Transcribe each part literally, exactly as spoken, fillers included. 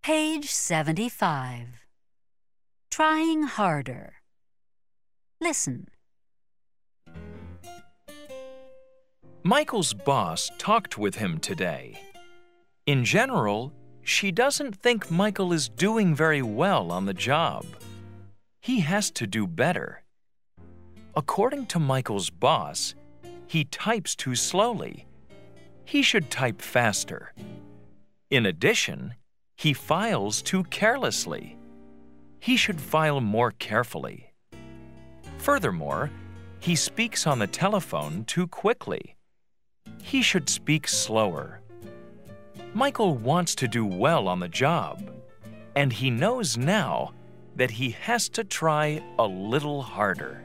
Page seventy-five. Trying harder. Listen. Michael's boss talked with him today. In general, she doesn't think Michael is doing very well on the job. He has to do better. According to Michael's boss, he types too slowly. He should type faster. In addition, he files too carelessly. He should file more carefully. Furthermore, he speaks on the telephone too quickly. He should speak slower. Michael wants to do well on the job, and he knows now that he has to try a little harder.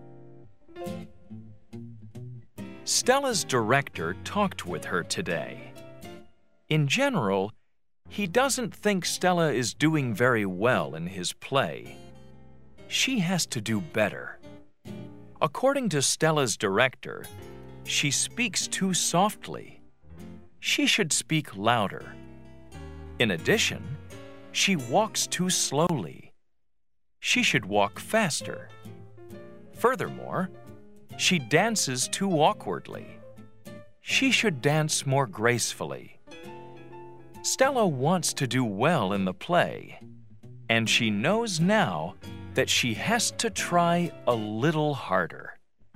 Stella's director talked with her today. In general, he doesn't think Stella is doing very well in his play. She has to do better. According to Stella's director, she speaks too softly. She should speak louder. In addition, she walks too slowly. She should walk faster. Furthermore, she dances too awkwardly. She should dance more gracefully. Stella wants to do well in the play, and she knows now that she has to try a little harder.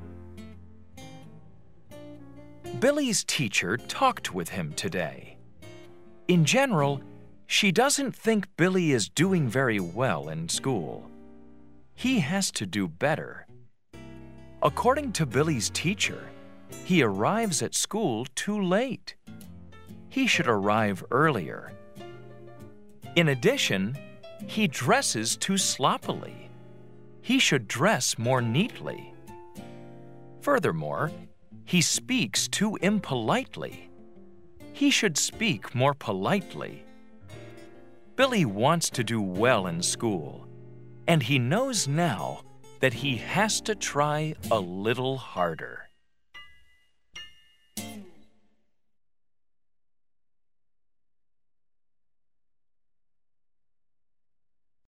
Billy's teacher talked with him today. In general, she doesn't think Billy is doing very well in school. He has to do better. According to Billy's teacher, he arrives at school too late. He should arrive earlier. In addition, he dresses too sloppily. He should dress more neatly. Furthermore, he speaks too impolitely. He should speak more politely. Billy wants to do well in school, and he knows now that he has to try a little harder.